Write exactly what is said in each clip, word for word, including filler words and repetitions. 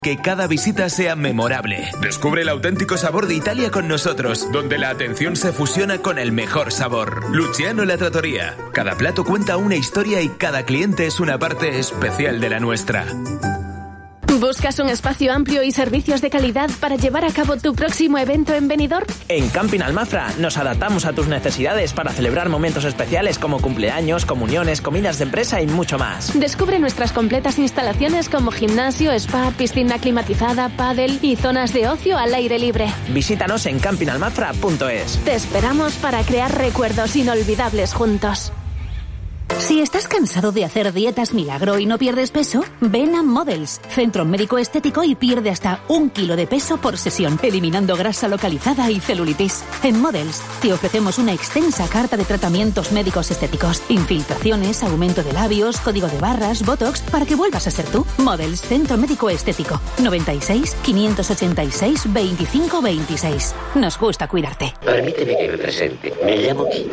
Que cada visita sea memorable. Descubre el auténtico sabor de Italia con nosotros, donde la atención se fusiona con el mejor sabor. Luciano La Trattoria. Cada plato cuenta una historia y cada cliente es una parte especial de la nuestra. ¿Buscas un espacio amplio y servicios de calidad para llevar a cabo tu próximo evento en Benidorm? En Camping Almafra nos adaptamos a tus necesidades para celebrar momentos especiales como cumpleaños, comuniones, comidas de empresa y mucho más. Descubre nuestras completas instalaciones como gimnasio, spa, piscina climatizada, pádel y zonas de ocio al aire libre. Visítanos en camping almafra punto es. Te esperamos para crear recuerdos inolvidables juntos. Si estás cansado de hacer dietas milagro y no pierdes peso, ven a Models, centro médico estético, y pierde hasta un kilo de peso por sesión, eliminando grasa localizada y celulitis. En Models te ofrecemos una extensa carta de tratamientos médicos estéticos, infiltraciones, aumento de labios, código de barras, botox, para que vuelvas a ser tú. Models, centro médico estético, noventa y seis, quinientos ochenta y seis, veinticinco veintiséis. Nos gusta cuidarte. Permíteme que me presente. Me llamo Kim.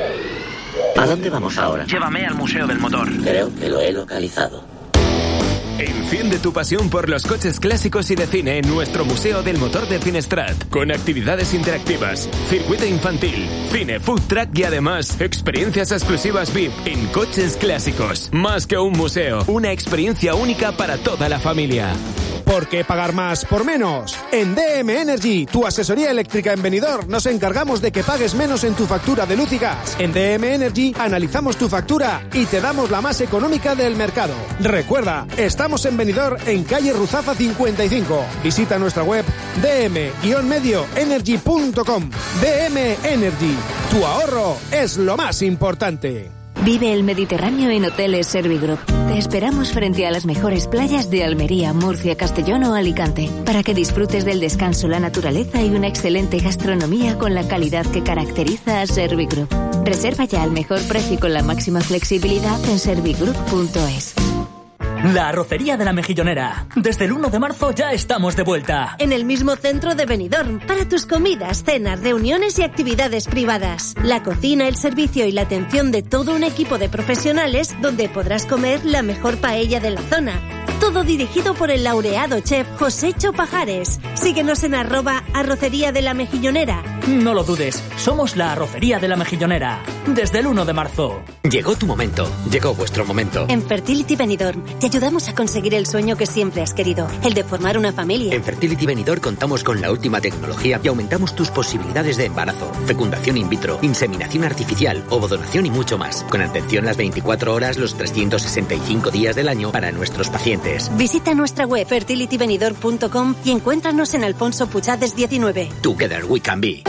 ¿A dónde vamos ahora? Llévame al Museo del Motor. Creo que lo he localizado. Enciende tu pasión por los coches clásicos y de cine en nuestro Museo del Motor de Finestrat, con actividades interactivas, circuito infantil, cine, food truck y además experiencias exclusivas V I P en coches clásicos. Más que un museo, una experiencia única para toda la familia. ¿Por qué pagar más por menos? En D M Energy, tu asesoría eléctrica en Benidorm, nos encargamos de que pagues menos en tu factura de luz y gas. En D M Energy analizamos tu factura y te damos la más económica del mercado. Recuerda, estamos en Benidorm, en calle Ruzafa cincuenta y cinco. Visita nuestra web d m medio energy punto com. D M Energy, tu ahorro es lo más importante. Vive el Mediterráneo en Hoteles Servigroup. Te esperamos frente a las mejores playas de Almería, Murcia, Castellón o Alicante, para que disfrutes del descanso, la naturaleza y una excelente gastronomía con la calidad que caracteriza a Servigroup. Reserva ya al mejor precio y con la máxima flexibilidad en servigroup punto es. La Arrocería de la Mejillonera. Desde el uno de marzo ya estamos de vuelta. En el mismo centro de Benidorm, para tus comidas, cenas, reuniones y actividades privadas. La cocina, el servicio y la atención de todo un equipo de profesionales donde podrás comer la mejor paella de la zona. Todo dirigido por el laureado chef Josécho Pajares. Síguenos en arroba arrocería de la Mejillonera. No lo dudes, somos la Arrocería de la Mejillonera. Desde el uno de marzo. Llegó tu momento, llegó vuestro momento. En Fertility Benidorm te ayudamos a conseguir el sueño que siempre has querido, el de formar una familia. En Fertility Benidorm contamos con la última tecnología y aumentamos tus posibilidades de embarazo, fecundación in vitro, inseminación artificial, ovodonación y mucho más. Con atención las veinticuatro horas, los trescientos sesenta y cinco días del año para nuestros pacientes. Visita nuestra web fertility benidorm punto com y encuéntranos en Alfonso Puchades diecinueve. Together we can be.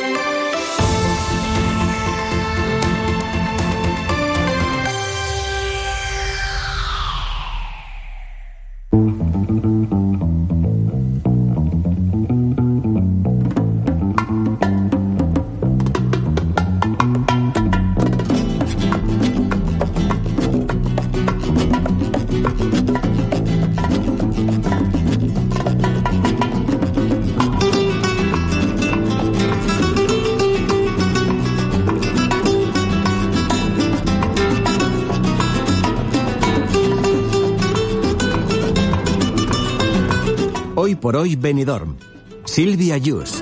Hoy por hoy Benidorm. Silvia Yus.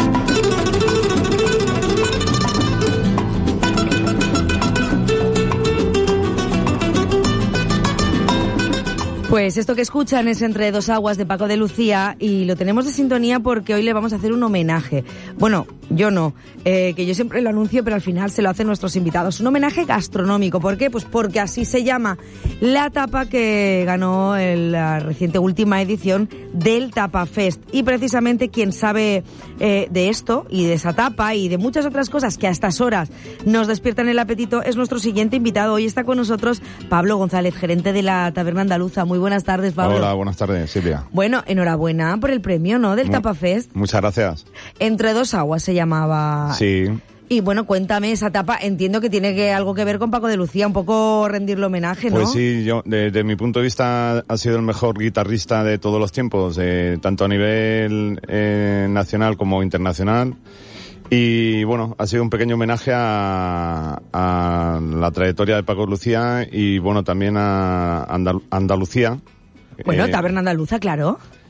Pues esto que escuchan es Entre dos aguas de Paco de Lucía y lo tenemos de sintonía porque hoy le vamos a hacer un homenaje. Bueno, yo no, eh, que yo siempre lo anuncio, pero al final se lo hacen nuestros invitados. Un homenaje gastronómico. ¿Por qué? Pues porque así se llama la tapa que ganó en la reciente última edición del Tapa Fest. Y precisamente quien sabe eh, de esto y de esa tapa y de muchas otras cosas que a estas horas nos despiertan el apetito es nuestro siguiente invitado. Hoy está con nosotros Pablo González, gerente de la Taberna Andaluza. Muy buenas tardes, Pablo. Hola, buenas tardes, Silvia. Bueno, enhorabuena por el premio, ¿no?, del Mu- Tapa Fest. Muchas gracias. Entre dos aguas se llamaba. Sí. Y bueno, cuéntame esa tapa. Entiendo que tiene que algo que ver con Paco de Lucía, un poco rendirle homenaje, ¿no? Pues sí, yo, desde mi punto de vista, ha sido el mejor guitarrista de todos los tiempos, eh, tanto a nivel eh, nacional como internacional. Y bueno, ha sido un pequeño homenaje a, a la trayectoria de Paco de Lucía y bueno, también a Andal- Andalucía, Bueno, eh, taberna andaluza, claro.